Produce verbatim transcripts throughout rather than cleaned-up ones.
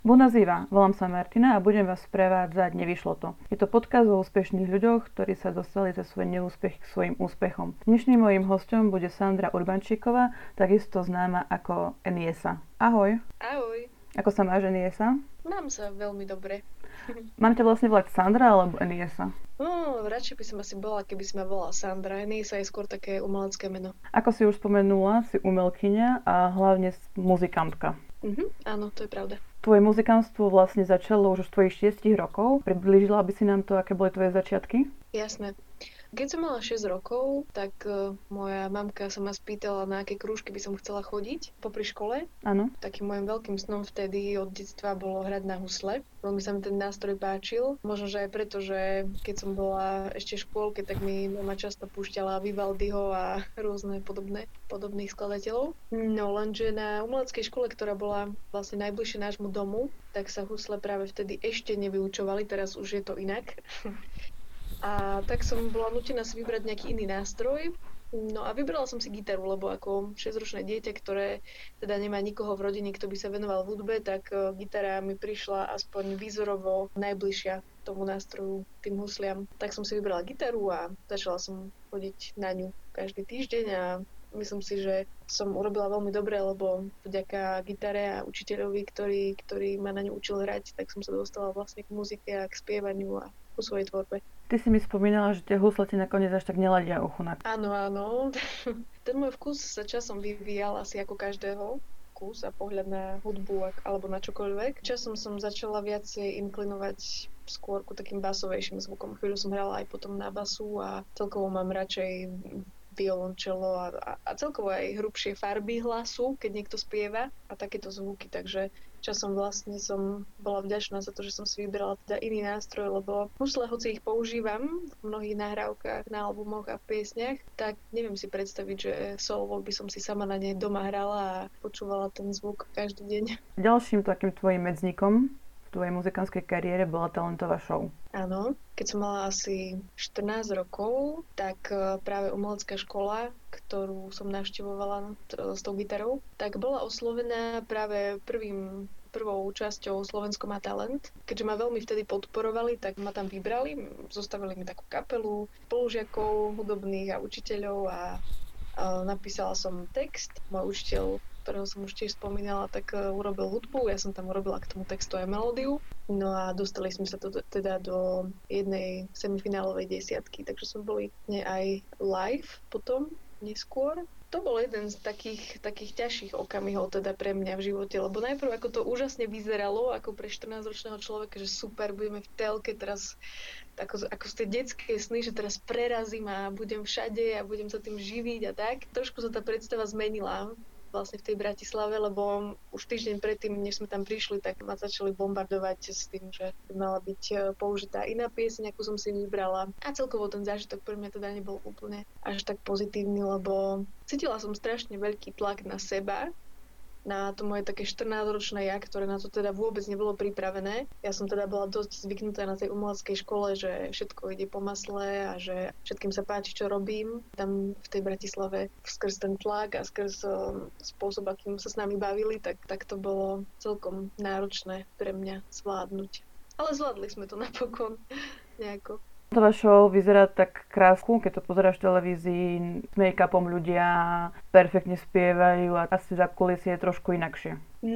Bună ziua, volám sa Martina a budem vás sprevádzať Nevyšlo to. Je to podcast o úspešných ľuďoch, ktorí sa dostali za svoj neúspech k svojim úspechom. Dnešným mojím hosťom bude Sandra Urbančíková, takisto známa ako Eniesa. Ahoj. Ahoj. Ako sa máš, Eniesa? Mám sa veľmi dobre. Mám ťa vlastne volať Sandra alebo Eniesa? No, radšej by som asi bola, keby si ma volala Sandra. Eniesa je skôr také umelecké meno. Ako si už spomenula, si umelkyňa a hlavne muzikantka. Mhm, áno, to je pravda. Tvoje muzikantstvo vlastne začalo už od tvojich šiestich rokov. Priblížila by si nám to, aké boli tvoje začiatky? Jasné. Keď som mala šesť rokov, tak uh, moja mamka sa ma spýtala, na aké krúžky by som chcela chodiť popri škole. Áno. Takým môjim veľkým snom vtedy od detstva bolo hrať na husle. Veľmi sa mi ten nástroj páčil. Možno, že aj preto, že keď som bola ešte v škôlke, tak mi mama často púšťala Vivaldiho a rôzne podobné, podobných skladateľov. No lenže na umeleckej škole, ktorá bola vlastne najbližšie nášmu domu, tak sa husle práve vtedy ešte nevyučovali, teraz už je to inak. A tak som bola nútená si vybrať nejaký iný nástroj. No a vybrala som si gitaru, lebo ako šesťročné dieťa, ktoré teda nemá nikoho v rodine, kto by sa venoval hudbe, tak gitara mi prišla aspoň výzorovo najbližšia tomu nástroju, tým husliam. Tak som si vybrala gitaru a začala som chodiť na ňu každý týždeň a myslím si, že som urobila veľmi dobre, lebo vďaka gitare a učiteľovi, ktorý, ktorý ma na ňu učil hrať, tak som sa dostala vlastne k muzike a k spievaniu a ku svojej tvorbe. Ty si mi spomínala, že tie husle ti nakoniec až tak neladia uchu. Áno, áno. Ten môj vkus sa časom vyvíjal asi ako každého vkus a pohľad na hudbu alebo na čokoľvek. Časom som začala viacej inklinovať skôr ku takým basovejším zvukom. Chvíľu som hrala aj potom na basu a celkovo mám radšej violončelo a, a, a celkovo aj hrubšie farby hlasu, keď niekto spieva a takéto zvuky, takže časom vlastne som bola vďačná za to, že som si vybrala teda iný nástroj, lebo husle, hoci ich používam v mnohých nahrávkach, na albumoch a v piesniach, tak neviem si predstaviť, že solo by som si sama na nej doma hrala a počúvala ten zvuk každý deň. Ďalším takým tvojim medzníkom v tvojej muzikánskej kariére bola talentová show. Áno, keď som mala asi štrnásť rokov, tak práve umelecká škola, ktorú som navštevovala s tou gitarou, tak bola oslovená práve prvým prvou časťou Slovensko má talent. Keďže ma veľmi vtedy podporovali, tak ma tam vybrali, zostavili mi takú kapelu spolužiakov, hudobných a učiteľov a, a napísala som text. Môj učiteľ, ktorého som už tiež spomínala, tak uh, urobil hudbu, ja som tam urobila k tomu textu aj melódiu. No a dostali sme sa to teda do jednej semifinálovej desiatky, takže sme boli ne aj live potom, neskôr. To bol jeden z takých, takých ťažších okamihov teda pre mňa v živote, lebo najprv ako to úžasne vyzeralo, ako pre štrnásťročného človeka, že super, budeme v telke teraz, ako, ako z tej detskej sny, že teraz prerazím a budem všade a budem sa tým živiť a tak. Trošku sa tá predstava zmenila vlastne v tej Bratislave, lebo už týždeň predtým, než sme tam prišli, tak ma začali bombardovať s tým, že by mala byť použitá iná pieseň, akú som si vybrala. A celkovo ten zážitok pre mňa teda nebol úplne až tak pozitívny, lebo cítila som strašne veľký tlak na seba, na to moje také štrnásťročné ja, ktoré na to teda vôbec nebolo pripravené. Ja som teda bola dosť zvyknutá na tej umeleckej škole, že všetko ide po masle a že všetkým sa páči, čo robím. Tam v tej Bratislave skrz ten tlak a skrz um, spôsob, akým sa s nami bavili, tak, tak to bolo celkom náročné pre mňa zvládnuť. Ale zvládli sme to napokon nejako. Talentová show vyzerá tak krásku, keď to pozeráš v televízii, s make-upom ľudia perfektne spievajú a asi za kulisie je trošku inakšie.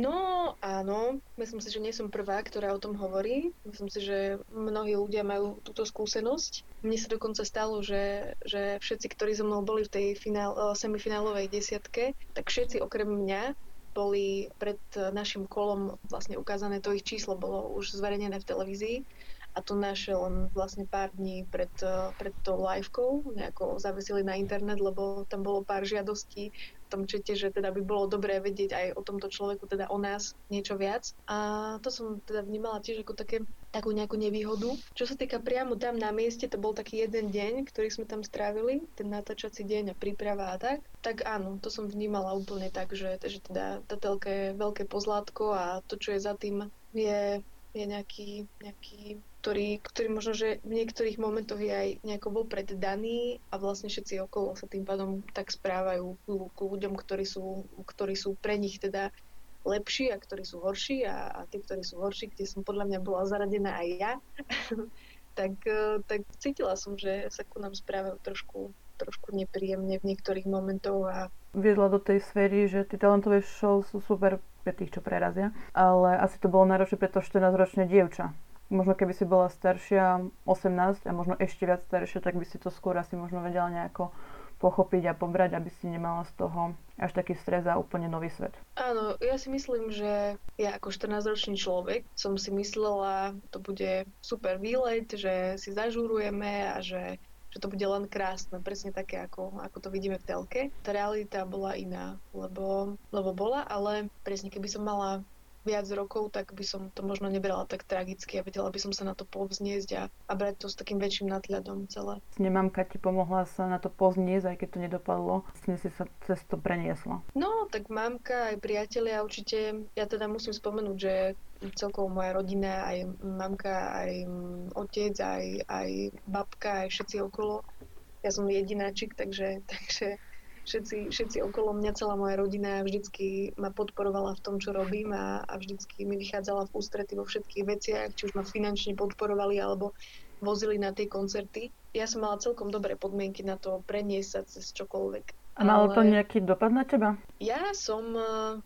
No áno, myslím si, že nie som prvá, ktorá o tom hovorí. Myslím si, že mnohí ľudia majú túto skúsenosť. Mne sa dokonca stalo, že, že všetci, ktorí so mnou boli v tej finál, semifinálovej desiatke, tak všetci okrem mňa boli pred našim kolom vlastne ukázané, to ich číslo bolo už zverejnené v televízii. A to naše len vlastne pár dní pred, pred tou livekou nejako zavesili na internet, lebo tam bolo pár žiadostí v tom čete, že teda by bolo dobré vedieť aj o tomto človeku, teda o nás niečo viac. A to som teda vnímala tiež ako také, takú nejakú nevýhodu. Čo sa týka priamo tam na mieste, to bol taký jeden deň, ktorý sme tam strávili, ten natáčací deň a príprava a tak. Tak áno, to som vnímala úplne tak, že, že teda tá telka je veľké pozlátko a to, čo je za tým, je, je nejaký, nejaký Ktorý, ktorý možno, že v niektorých momentoch je aj nejako vopred daný a vlastne všetci okolo sa tým pádom tak správajú k ľuďom, ktorí sú, ktorí sú pre nich teda lepší a ktorí sú horší a, a tí, ktorí sú horší, kde som podľa mňa bola zaradená aj ja, tak, tak cítila som, že sa ku nám správajú trošku, trošku nepríjemne v niektorých momentoch a viedla do tej sféry, že tie talentové show sú super pre tých, čo prerazia, ale asi to bolo náročné pre to štrnásťročné dievča. Možno keby si bola staršia, osemnásť a možno ešte viac staršia, tak by si to skôr asi možno vedela nejako pochopiť a pobrať, aby si nemala z toho až taký stres a úplne nový svet. Áno, ja si myslím, že ja ako štrnásťročný človek som si myslela, to bude super výlet, že si zažúrujeme a že, že to bude len krásne, presne také, ako, ako to vidíme v telke. Tá realita bola iná, lebo, lebo bola, ale presne keby som mala viac rokov, tak by som to možno nebrala tak tragicky a vedela by som sa na to povzniesť a, a brať to s takým väčším nadhľadom celé. Mamka ti pomohla sa na to povzniesť, aj keď to nedopadlo, vlastne si sa cez to preniesla. No, tak mamka aj priatelia určite, ja teda musím spomenúť, že celkovo moja rodina, aj mamka, aj otec, aj, aj babka, aj všetci okolo. Ja som jedináčik, takže, takže Všetci, všetci okolo mňa, celá moja rodina vždycky ma podporovala v tom, čo robím a, a vždycky mi vychádzala v ústrety vo všetkých veciach, či už ma finančne podporovali alebo vozili na tie koncerty. Ja som mala celkom dobré podmienky na to preniesť sa cez čokoľvek. A malo to nejaký dopad na teba? Ja som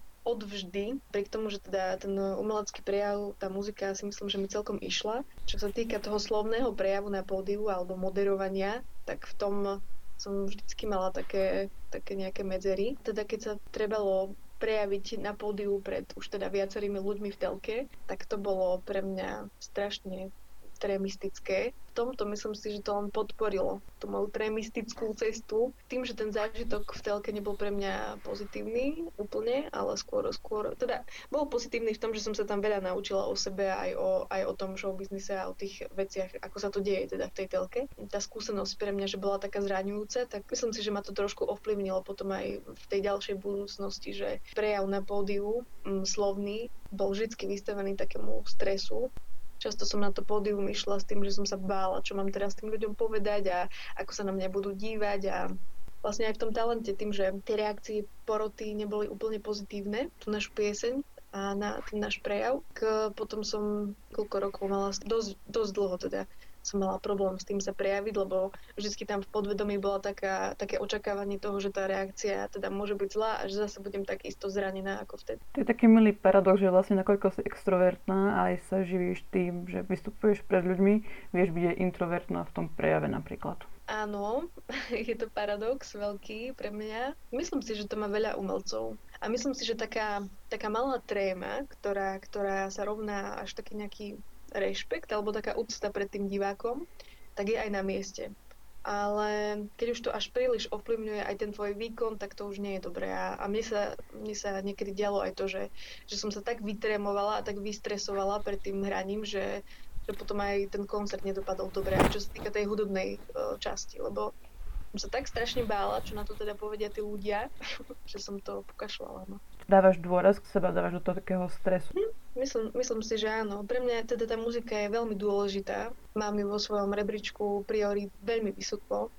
odvždy, pri tomu, že teda ten umelecký prejav, tá muzika, si myslím, že mi celkom išla. Čo sa týka toho slovného prejavu na pódiu alebo moderovania, tak v tom som vždycky mala také, také nejaké medzery. Teda keď sa trebalo prejaviť na pódiu pred už teda viacerými ľuďmi v telke, tak to bolo pre mňa strašne trémistické. V tomto myslím si, že to len podporilo tú moju trémistickú cestu. Tým, že ten zážitok v telke nebol pre mňa pozitívny úplne, ale skôr, skôr, teda bol pozitívny v tom, že som sa tam veľa naučila o sebe, aj o, aj o tom showbiznise a o tých veciach, ako sa to deje teda v tej telke. Tá skúsenosť pre mňa, že bola taká zraňujúca, tak myslím si, že ma to trošku ovplyvnilo potom aj v tej ďalšej budúcnosti, že prejav na pódiu m, slovný bol vždy vystavený takému stresu. Často som na to pódium išla s tým, že som sa bála, čo mám teraz tým ľuďom povedať a ako sa na mňa budú dívať a vlastne aj v tom talente tým, že tie reakcie poroty neboli úplne pozitívne, tú našu pieseň a na ten náš prejav, k, potom som koľko rokov mala, dosť, dosť dlho teda, som mala problém s tým sa prejaviť, lebo vždycky tam v podvedomí bola taká, také očakávanie toho, že tá reakcia teda môže byť zlá a že zase budem tak isto zranená ako vtedy. To je taký milý paradox, že vlastne nakoľko si extrovertná a aj sa živíš tým, že vystupuješ pred ľuďmi, vieš byť aj introvertná v tom prejave napríklad. Áno, je to paradox veľký pre mňa. Myslím si, že to má veľa umelcov. A myslím si, že taká, taká malá tréma, ktorá, ktorá sa rovná až taký nejaký rešpekt alebo taká úcta pred tým divákom, tak je aj na mieste. Ale keď už to až príliš ovplyvňuje aj ten tvoj výkon, tak to už nie je dobré. A, a mne, sa, mne sa niekedy dialo aj to, že, že som sa tak vytrémovala a tak vystresovala pred tým hraním, že, že potom aj ten koncert nedopadol dobre. A čo sa týka tej hudobnej uh, časti, lebo som sa tak strašne bála, čo na to teda povedia tí ľudia, že som to pokašľala. No. Dávaš dôraz k seba, dávaš do toho takého stresu? Hm, myslím, myslím si, že áno. Pre mňa teda tá muzika je veľmi dôležitá. Mám ju vo svojom rebríčku priorít veľmi vysoko.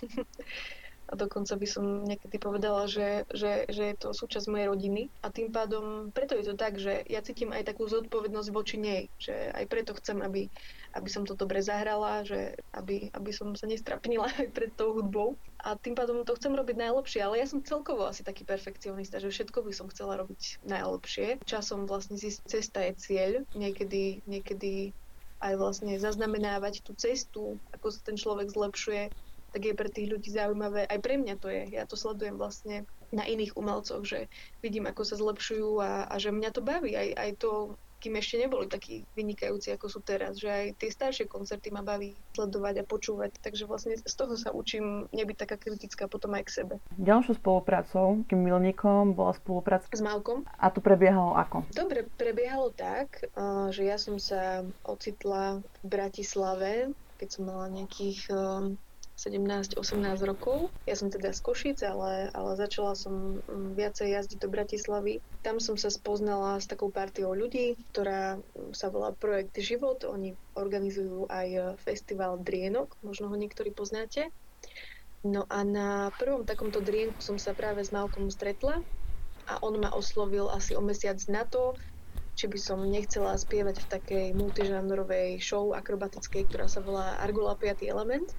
A dokonca by som niekedy povedala, že, že, že je to súčasť mojej rodiny. A tým pádom, preto je to tak, že ja cítim aj takú zodpovednosť voči nej. Že aj preto chcem, aby, aby som to dobre zahrala, že aby, aby som sa nestrapnila aj pred tou hudbou. A tým pádom to chcem robiť najlepšie. Ale ja som celkovo asi taký perfekcionista, že všetko by som chcela robiť najlepšie. Časom vlastne cesta je cieľ. Niekedy, niekedy aj vlastne zaznamenávať tú cestu, ako sa ten človek zlepšuje, tak je pre tých ľudí zaujímavé. Aj pre mňa to je. Ja to sledujem vlastne na iných umelcoch, že vidím, ako sa zlepšujú a, a že mňa to baví. Aj, aj to, kým ešte neboli takí vynikajúci, ako sú teraz. Že aj tie staršie koncerty ma baví sledovať a počúvať. Takže vlastne z toho sa učím nebyť taká kritická potom aj k sebe. Ďalšou spoluprácou, takým milníkom, bola spolupráca s Malkom. A to prebiehalo ako? Dobre, prebiehalo tak, že ja som sa ocitla v Bratislave, keď som mala nejakých sedemnásť osemnásť rokov. Ja som teda z Košíc, ale, ale začala som viacej jazdiť do Bratislavy. Tam som sa spoznala s takou partiou ľudí, ktorá sa volá Projekt Život. Oni organizujú aj festival Drienok, možno ho niektorí poznáte. No a na prvom takomto drienku som sa práve s Malkom stretla a on ma oslovil asi o mesiac na to, či by som nechcela spievať v takej multižánrovej show akrobatickej, ktorá sa volá Argola piaty element.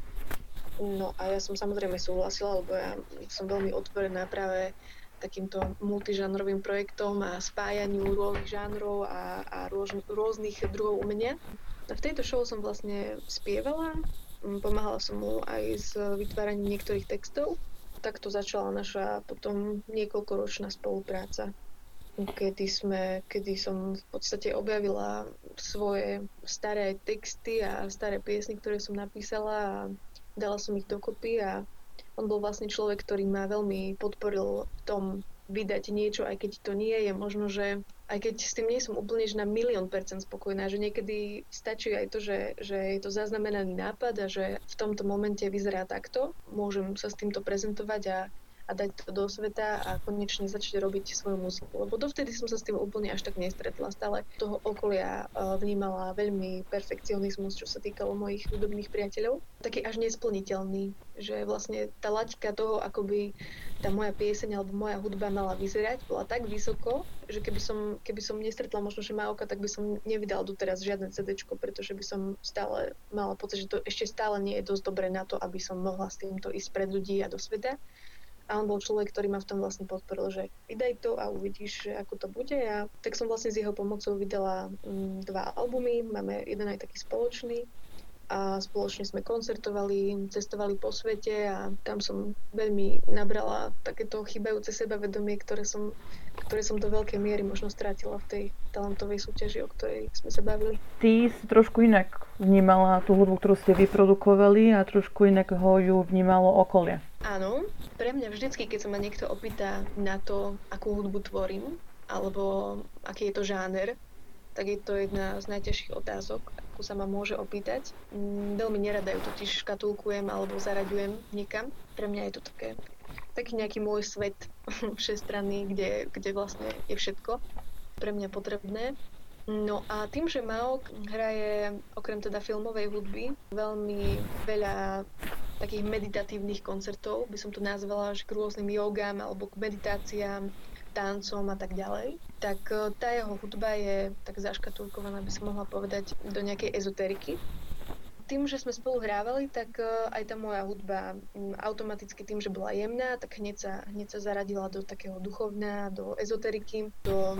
No a ja som samozrejme súhlasila, lebo ja som veľmi otvorená práve takýmto multižánrovým projektom a spájaniu rôznych žánrov a, a rôž, rôznych druhov umenia. A v tejto show som vlastne spievala, pomáhala som mu aj s vytváraním niektorých textov. Takto začala naša potom niekoľkoročná spolupráca, kedy, sme, kedy som v podstate objavila svoje staré texty a staré piesny, ktoré som napísala a dala som ich dokopy a on bol vlastne človek, ktorý ma veľmi podporil v tom vydať niečo, aj keď to nie je možno, že aj keď s tým nie som úplne že na milión percent spokojná, že niekedy stačí aj to, že, že je to zaznamenaný nápad a že v tomto momente vyzerá takto, môžem sa s týmto prezentovať a a dať to do sveta a konečne začať robiť svoju muziku. Lebo dovtedy som sa s tým úplne až tak nestretla. Stále toho okolia vnímala veľmi perfekcionizmus, čo sa týkalo mojich hudobných priateľov. Taký až nesplniteľný, že vlastne tá laťka toho, ako by tá moja pieseň alebo moja hudba mala vyzerať, bola tak vysoko, že keby som, keby som nestretla možno, že Máoka, tak by som nevydala doteraz žiadne cédéčko, pretože by som stále mala pocit, že to ešte stále nie je dosť dobré na to, aby som mohla s týmto ísť pred ľudí a do sveta. A on bol človek, ktorý ma v tom vlastne podporil, že vydaj to a uvidíš, že ako to bude. A tak som vlastne s jeho pomocou vydala m, dva albumy, máme jeden aj taký spoločný. A spoločne sme koncertovali, cestovali po svete a tam som veľmi nabrala takéto chýbajúce sebavedomie, ktoré som, ktoré som do veľkej miery možno strátila v tej talentovej súťaži, o ktorej sme sa bavili. Ty si trošku inak vnímala tú hudbu, ktorú ste vyprodukovali a trošku inak ho ju vnímalo okolie. Áno, pre mňa vždycky, keď sa ma niekto opýta na to, akú hudbu tvorím, alebo aký je to žáner, tak je to jedna z najťažších otázok, akú sa ma môže opýtať. Veľmi nerada ju totiž škatulkujem alebo zaraďujem niekam. Pre mňa je to také, taký nejaký môj svet všestranný, kde, kde vlastne je všetko pre mňa potrebné. No a tým, že Máok hraje okrem teda filmovej hudby veľmi veľa takých meditatívnych koncertov, by som to nazvala, že k rôznym jogám alebo k meditáciám, tancom a tak ďalej, tak tá jeho hudba je tak zaškatulkovaná, by som mohla povedať, do nejakej ezoteriky. Tým, že sme spolu hrávali, tak aj tá moja hudba automaticky tým, že bola jemná, tak hneď sa, hneď sa zaradila do takého duchovná, do ezoteriky, do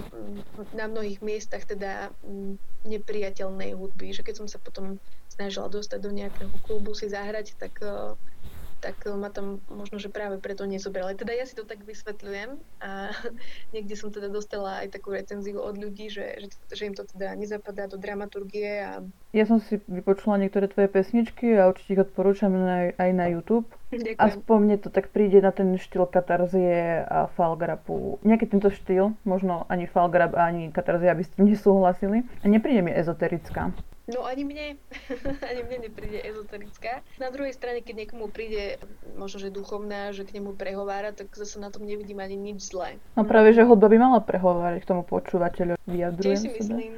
na mnohých miestach teda nepriateľnej hudby, že keď som sa potom snažila dostať do nejakého klubu si zahrať, tak, tak ma tam možno, že práve preto nezobrali. Teda ja si to tak vysvetľujem a niekde som teda dostala aj takú recenziu od ľudí, že, že, že im to teda nezapadá do dramaturgie. A... Ja som si vypočula niektoré tvoje pesničky a určite ich odporúčam na, aj na YouTube. Ďakujem. Aspoň mne to tak príde na ten štýl katarzie a falgrapu. Nejaký tento štýl, možno ani falgrap, ani katarzia by ste nesúhlasili. A nepríde mi ezoterická. No ani mne, ani mne nepríde ezoterická. Na druhej strane, keď niekomu príde možno, že duchovná, že k nemu prehovára, tak zase na tom nevidím ani nič zlé. No práve, že hudba by mala prehovárať k tomu počúvateľu. Vyjadrujem Tiež si sebe. myslím.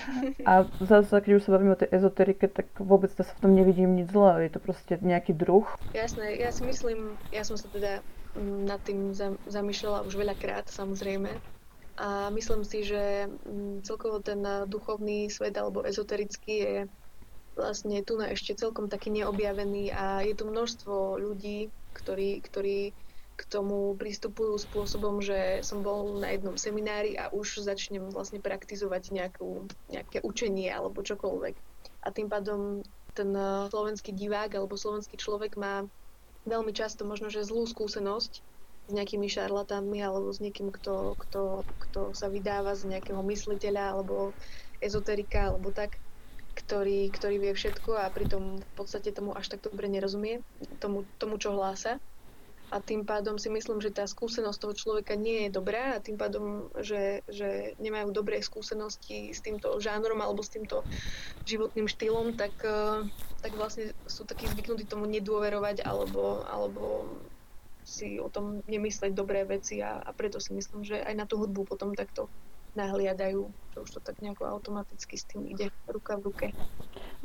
A zase, keď už sa bavíme o tej ezoterike, tak vôbec sa v tom nevidím nič zlé. Je to proste nejaký druh. Jasné, ja si myslím, ja som sa teda nad tým zamýšľala už veľakrát, samozrejme. A myslím si, že celkovo ten duchovný svet alebo ezoterický je vlastne tu na ešte celkom taký neobjavený a je tu množstvo ľudí, ktorí, ktorí k tomu pristupujú spôsobom, že som bol na jednom seminári a už začnem vlastne praktizovať nejakú, nejaké učenie alebo čokoľvek. A tým pádom ten slovenský divák alebo slovenský človek má veľmi často možno, že zlú skúsenosť s nejakými šarlatánmi alebo s niekým, kto, kto, kto sa vydáva z nejakého mysliteľa alebo ezoterika alebo tak, ktorý, ktorý vie všetko a pritom v podstate tomu až tak dobre nerozumie, tomu, tomu čo hlása. A tým pádom si myslím, že tá skúsenosť toho človeka nie je dobrá a tým pádom, že, že nemajú dobré skúsenosti s týmto žánrom alebo s týmto životným štýlom, tak, tak vlastne sú takí zvyknutí tomu nedôverovať alebo, alebo si o tom nemysleť dobré veci a, a preto si myslím, že aj na tú hudbu potom takto nahliadajú, že už to tak nejako automaticky s tým ide ruka v ruke.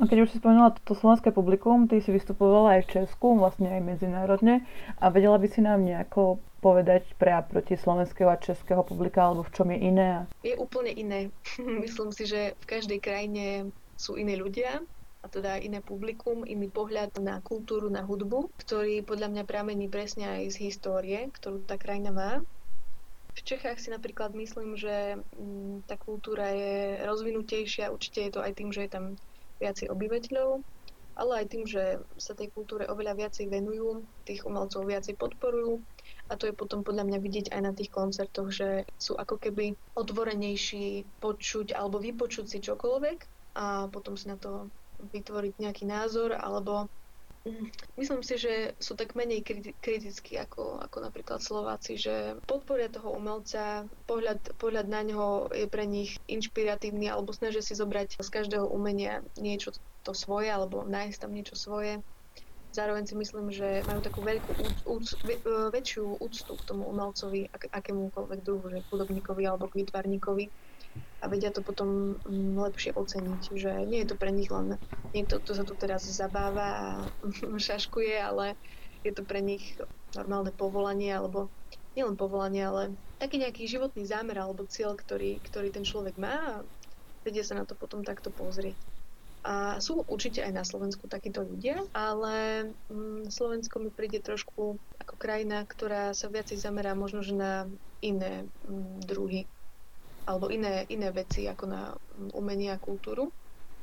A keď už si spomenula toto slovenské publikum, ty si vystupovala aj v Česku, vlastne aj medzinárodne. A vedela by si nám nejako povedať pre a proti slovenského a českého publika, alebo v čom je iné? Je úplne iné. Myslím si, že v každej krajine sú iní ľudia, a teda iné publikum, iný pohľad na kultúru, na hudbu, ktorý podľa mňa pramení presne aj z histórie, ktorú tá krajina má. V Čechách si napríklad myslím, že m, tá kultúra je rozvinutejšia, určite je to aj tým, že je tam viacej obyvateľov, ale aj tým, že sa tej kultúre oveľa viacej venujú, tých umelcov viacej podporujú a to je potom podľa mňa vidieť aj na tých koncertoch, že sú ako keby otvorenejší počuť alebo vypočuť si čokoľvek a potom si na to vytvoriť nejaký názor, alebo myslím si, že sú tak menej kritickí ako, ako napríklad Slováci, že podporia toho umelca, pohľad, pohľad na ňoho je pre nich inšpiratívny alebo snažia si zobrať z každého umenia niečo to svoje alebo nájsť tam niečo svoje. Zároveň si myslím, že majú takú veľkú úc, väčšiu úctu k tomu umelcovi, ak, akémukoľvek druhu, že hudobníkovi alebo k výtvarníkovi. A vedia to potom lepšie oceniť, že nie je to pre nich len niekto, kto sa tu teraz zabáva a šaškuje, ale je to pre nich normálne povolanie, alebo nielen povolanie, ale taký nejaký životný zámer alebo cieľ, ktorý, ktorý ten človek má a vedia sa na to potom takto pozrieť. A sú určite aj na Slovensku takíto ľudia, ale mm, Slovensko mi príde trošku ako krajina, ktorá sa viacej zamerá možno že na iné mm, druhy alebo iné, iné veci ako na umenie a kultúru.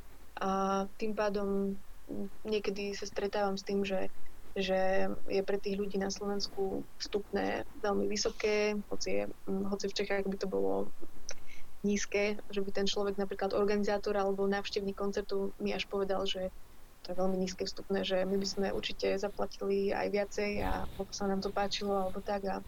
A tým pádom niekedy sa stretávam s tým, že, že je pre tých ľudí na Slovensku vstupné veľmi vysoké, hoci, je, hoci v Čechách by to bolo nízke, že by ten človek, napríklad organizátor alebo návštevník koncertu mi až povedal, že to je veľmi nízke vstupné, že my by sme určite zaplatili aj viacej a lebo sa nám to páčilo alebo tak. A,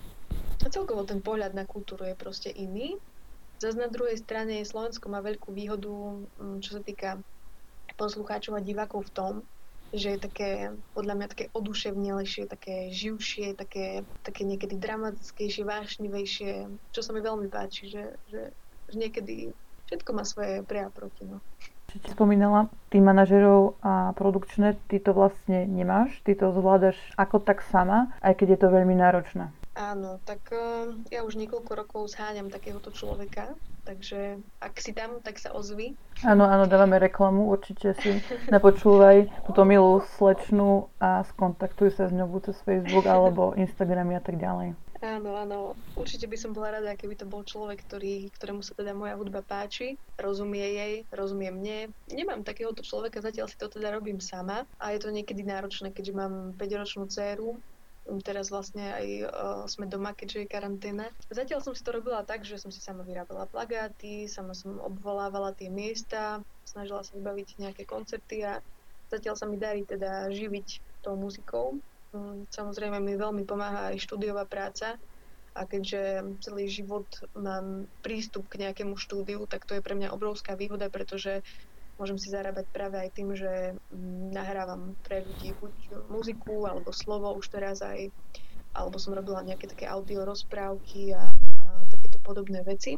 a celkovo ten pohľad na kultúru je proste iný. Zas na druhej strane Slovensko má veľkú výhodu, čo sa týka poslucháčov a divákov v tom, že je také, podľa mňa také oduševnejšie, také živšie, také, také niekedy dramatickejšie, vášnivejšie, čo sa mi veľmi páči, že, že, že niekedy všetko má svoje pre a proti. No. Čo ti spomínala, tým manažerov a produkčné, ty to vlastne nemáš, ty to zvládaš ako tak sama, aj keď je to veľmi náročné. Áno, tak uh, ja už niekoľko rokov zháňam takéhoto človeka, takže ak si tam, tak sa ozvi. Áno, áno, dávame reklamu, určite si napočúvaj túto milú slečnu a skontaktuj sa s ňou cez Facebook alebo Instagram a tak ďalej. Áno, áno, určite by som bola rada, keby to bol človek, ktorý, ktorému sa teda moja hudba páči, rozumie jej, rozumie mne. Nemám takéhoto človeka, zatiaľ si to teda robím sama a je to niekedy náročné, keďže mám päťročnú dcéru. Teraz vlastne aj uh, sme doma, keďže je karanténa. Zatiaľ som si to robila tak, že som si sama vyrábala plagáty, sama som obvolávala tie miesta, snažila sa vybaviť nejaké koncerty a zatiaľ sa mi darí teda živiť tou muzikou. Um, samozrejme mi veľmi pomáha aj štúdiová práca a keďže celý život mám prístup k nejakému štúdiu, tak to je pre mňa obrovská výhoda, pretože môžem si zarábať práve aj tým, že nahrávam pre ľudí buď muziku, alebo slovo už teraz aj, alebo som robila nejaké také audio rozprávky a, a takéto podobné veci.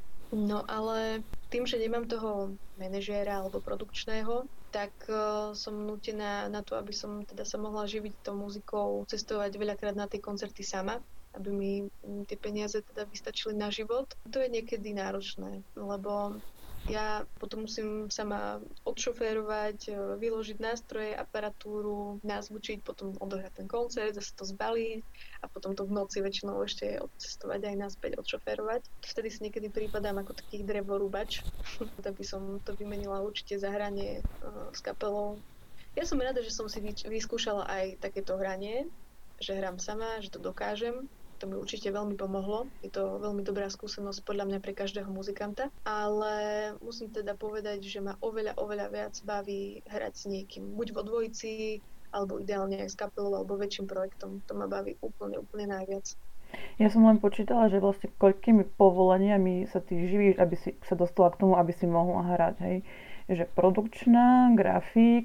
No ale tým, že nemám toho manažéra alebo produkčného, tak uh, som nútená na to, aby som teda sa mohla živiť tou muzikou, cestovať veľakrát na tie koncerty sama, aby mi m, tie peniaze teda vystačili na život. To je niekedy náročné, lebo ja potom musím sama odšoférovať, vyložiť nástroje, aparatúru, nazvučiť, potom odohrať ten koncert, zase to zbaliť a potom to v noci väčšinou ešte odcestovať aj naspäť, odšoférovať. Vtedy si niekedy prípadám ako taký drevorúbač, tak by som to vymenila určite za hranie uh, s kapelou. Ja som rada, že som si vyskúšala aj takéto hranie, že hrám sama, že to dokážem. To mi určite veľmi pomohlo. Je to veľmi dobrá skúsenosť podľa mňa pre každého muzikanta. Ale musím teda povedať, že ma oveľa, oveľa viac baví hrať s niekým. Buď vo dvojici, alebo ideálne aj s kapelou, alebo väčším projektom. To ma baví úplne, úplne najviac. Ja som len počítala, že vlastne koľkými povolaniami sa ty živíš, aby si sa dostala k tomu, aby si mohla hrať, hej. Že produkčná, grafik,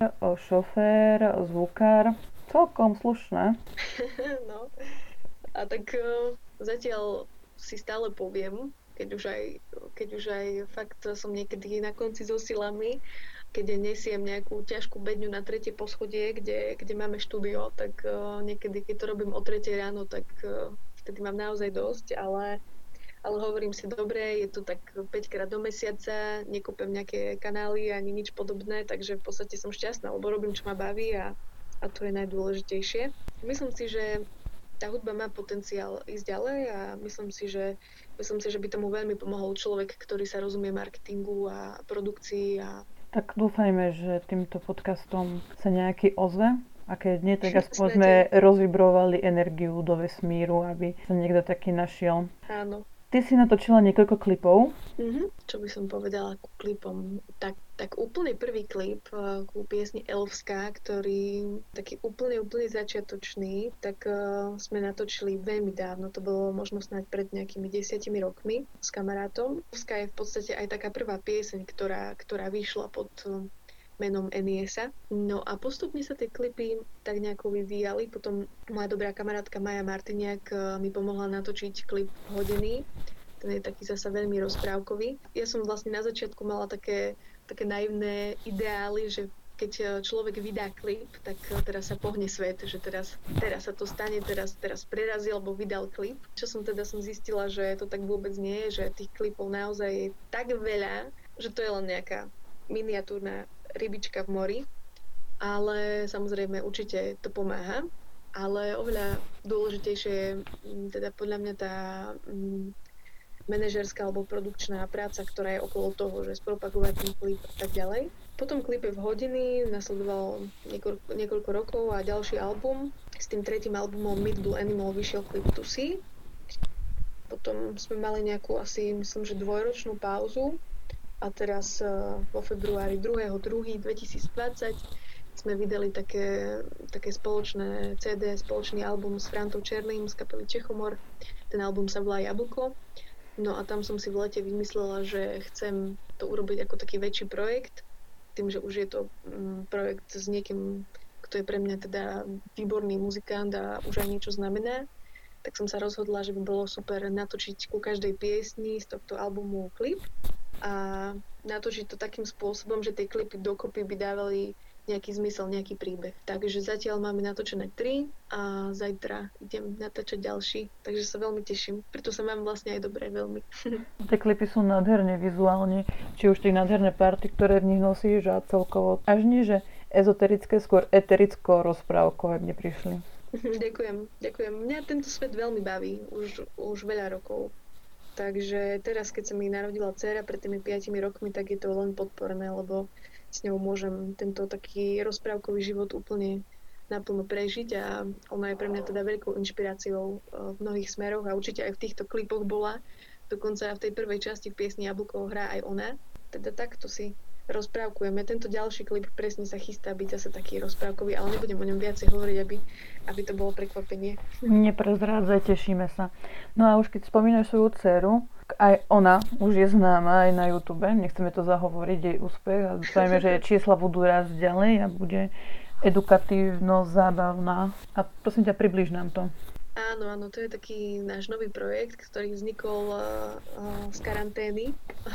šofér, zvukár. Celkom slušné. No. A tak uh, zatiaľ si stále poviem, keď už aj, keď už aj fakt som niekedy na konci so silami keď nesiem nejakú ťažkú bedňu na tretie poschodie, kde, kde máme štúdio, tak uh, niekedy, keď to robím o tretej ráno, tak uh, vtedy mám naozaj dosť, ale, ale hovorím si, dobre, je to tak päť krát do mesiaca, nekúpem nejaké kanály ani nič podobné, takže v podstate som šťastná, lebo robím, čo ma baví a, a to je najdôležitejšie. Myslím si, že tá hudba má potenciál ísť ďalej a myslím si, že, myslím si, že by tomu veľmi pomohol človek, ktorý sa rozumie marketingu a produkcii a tak dúfajme, že týmto podcastom sa nejaký ozve. A keď nie, tak aspoň sme rozvibrovali energiu do vesmíru, aby sa niekto taký našiel. Áno. Ty si natočila niekoľko klipov. Mm-hmm. Čo by som povedala ku klipom? Tak, tak úplný prvý klip ku piesni Elfská, ktorý taký úplne, úplne začiatočný, tak uh, sme natočili veľmi dávno. To bolo možno snáď pred nejakými desiatimi rokmi s kamarátom. Elfská je v podstate aj taká prvá pieseň, ktorá, ktorá vyšla pod uh, menom Eniesa. No a postupne sa tie klipy tak nejako vyvíjali. Potom moja dobrá kamarátka Maja Martiniak mi pomohla natočiť klip Hodený. Ten je taký zasa veľmi rozprávkový. Ja som vlastne na začiatku mala také, také naivné ideály, že keď človek vydá klip, tak teraz sa pohne svet, že teraz, teraz sa to stane, teraz, teraz prerazí, alebo vydal klip. Čo som teda som zistila, že to tak vôbec nie je, že tých klipov naozaj je tak veľa, že to je len nejaká miniatúrna rybička v mori, ale samozrejme určite to pomáha, ale oveľa dôležitejšie je teda podľa mňa tá mm, manažerská alebo produkčná práca, ktorá je okolo toho, že spropagovať ten klip a tak ďalej. Potom klipy v Hodiny, nasledovalo niekoľko, niekoľko rokov a ďalší album. S tým tretím albumom Meet Blue Animal vyšiel klip To See. Potom sme mali nejakú asi, myslím, že dvojročnú pauzu. A teraz uh, vo februári druhého druhého dvetisícdvadsať sme vydali také, také spoločné cé dé, spoločný album s Frantou Černým z kapely Čechomor. Ten album sa volá Jablko. No a tam som si v lete vymyslela, že chcem to urobiť ako taký väčší projekt. Tým, že už je to um, projekt s niekým, kto je pre mňa teda výborný muzikant a už aj niečo znamená. Tak som sa rozhodla, že by bolo super natočiť ku každej piesni z tohto albumu klip. A natočiť to takým spôsobom, že tie klipy dokopy by dávali nejaký zmysel, nejaký príbeh. Takže zatiaľ máme natočené tri a zajtra idem natáčať ďalší, takže sa veľmi teším. Preto sa mám vlastne aj dobre veľmi. Tie klipy sú nádherne vizuálne, či už tie nádherné party, ktoré v nich nosíš a celkovo až nie, že ezoterické, skôr etericko-rozprávkové mne prišli. Ďakujem, ďakujem. Mňa tento svet veľmi baví už, už veľa rokov. Takže teraz, keď sa mi narodila dcéra pred tými piatimi rokmi, tak je to len podporné, lebo s ňou môžem tento taký rozprávkový život úplne naplno prežiť a ona je pre mňa teda veľkou inšpiráciou v mnohých smeroch a určite aj v týchto klipoch bola. Dokonca v tej prvej časti v piesni Jablko hrá aj ona. Teda takto si rozprávkujeme. Tento ďalší klip presne sa chystá byť zase taký rozprávkový, ale nebudem o ňom viacej hovoriť, aby, aby to bolo prekvapenie. Neprezrádzaj, tešíme sa. No a už keď spomínaš svoju dceru, aj ona už je známa aj na YouTube. Nechceme to zahovoriť, jej úspech a dúfajme, že čísla budú rásť ďalej a bude edukatívno zábavná. A prosím ťa, približ nám to. Áno, áno, to je taký náš nový projekt, ktorý vznikol uh, uh, z karantény.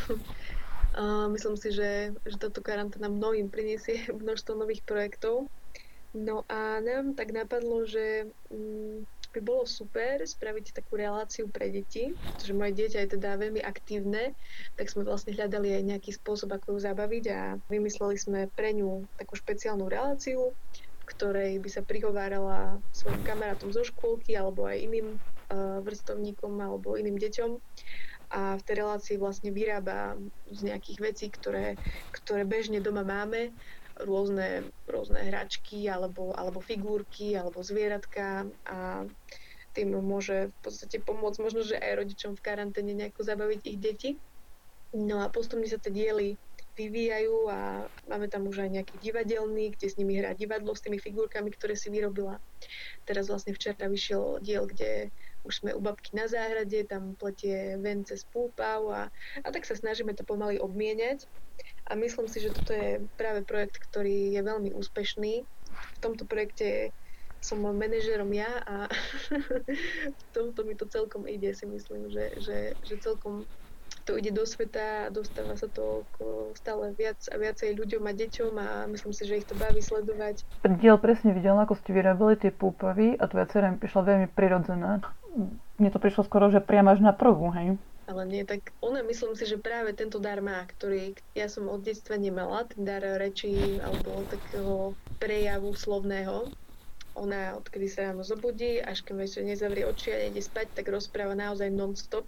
Uh, myslím si, že, že táto karanténa mnohým priniesie množstvo nových projektov. No a nám tak napadlo, že um, by bolo super spraviť takú reláciu pre deti, pretože moje dieťa je teda veľmi aktívne, tak sme vlastne hľadali aj nejaký spôsob, ako ju zabaviť a vymysleli sme pre ňu takú špeciálnu reláciu, v ktorej by sa prihovárala svojim kamarátom zo škôlky alebo aj iným uh, vrstovníkom alebo iným deťom. A v tej relácii vlastne vyrába z nejakých vecí, ktoré, ktoré bežne doma máme, rôzne, rôzne hračky alebo, alebo figurky alebo zvieratka a tým môže v podstate pomôcť možno, že aj rodičom v karanténe nejako zabaviť ich deti. No a postupne sa tie diely vyvíjajú a máme tam už aj nejaký divadelný, kde s nimi hrá divadlo s tými figurkami, ktoré si vyrobila. Teraz vlastne včera vyšiel diel, kde už sme u babky na záhrade, tam pletie vence z púpav a, a tak sa snažíme to pomaly obmieniať. A myslím si, že toto je práve projekt, ktorý je veľmi úspešný. V tomto projekte som manažérom ja a v tomto mi to celkom ide, si myslím, že, že, že celkom to ide do sveta a dostáva sa to k stále viac a viacej ľuďom a deťom a myslím si, že ich to baví sledovať. Diel presne videla, ako ste vyrábali tie púpavy a tvoja dcera mi prišla veľmi prirodzená. Mne to prišlo skoro, že priamo až na prvú, hej? Ale nie, tak ona myslím si, že práve tento dar má, ktorý ja som od detstva nemala, ten dar rečí alebo takého prejavu slovného. Ona, odkedy sa ráno zobudí, až keď večer nezavrie oči a nejde spať, tak rozpráva naozaj non-stop.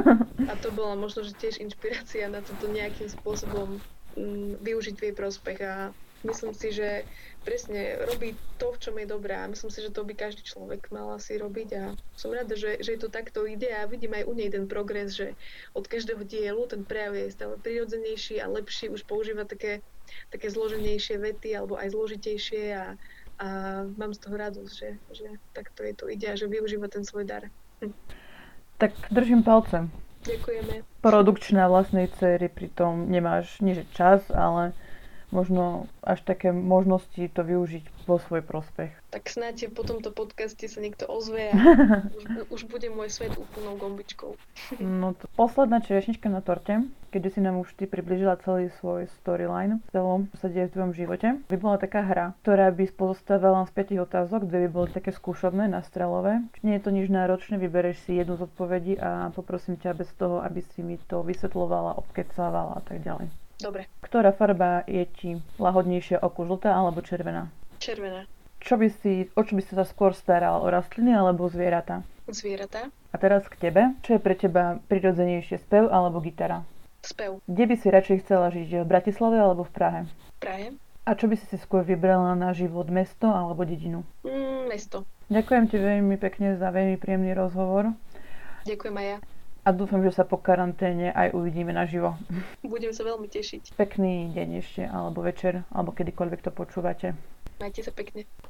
A to bola možno, že tiež inšpirácia na toto nejakým spôsobom mm, využiť v jej prospech. A myslím si, že presne robí to, v čom je dobrá. Myslím si, že to by každý človek mal asi robiť. A som rada, že, že to takto ide a vidím aj u nej ten progres, že od každého dielu ten prejav je stále prirodzenejší a lepší, už používa také, také zloženejšie vety alebo aj zložitejšie a a mám z toho radosť, že, že takto je to ide a že využíva ten svoj dar. Hm. Tak držím palce. Ďakujeme. Produkčná vlastnej dcery, pritom nemáš nie že čas, ale možno až také možnosti to využiť vo svoj prospech. Tak snáď po tomto podcaste sa niekto ozve a už, už bude môj svet úplnou gombičkou. No to posledná čerešnička na torte, keďže si nám už ty približila celý svoj storyline, celom, čo sa deje v tvojom živote, by bola taká hra, ktorá by pozostávala z piatich otázok, dve by boli také skúšobné, nastrelové. Nie je to nič náročné, vybereš si jednu z odpovedí a poprosím ťa bez toho, aby si mi to vysvetľovala, obkecávala a tak ďalej. Dobre. Ktorá farba je ti lahodnejšia oku, žltá alebo červená? Červená. Čo by si, o čo by si sa skôr staral? O rastliny alebo zvieratá? Zvieratá. A teraz k tebe. Čo je pre teba prirodzenejšie, spev alebo gitara? Spev. Kde by si radšej chcela žiť? V Bratislave alebo v Prahe? V Prahe. A čo by si si skôr vybrala na život? Mesto alebo dedinu? Mm, mesto. Ďakujem ti veľmi pekne za veľmi príjemný rozhovor. Ďakujem aj ja. A dúfam, že sa po karanténe aj uvidíme naživo. Budem sa veľmi tešiť. Pekný deň ešte, alebo večer, alebo kedykoľvek to počúvate. Majte sa pekne.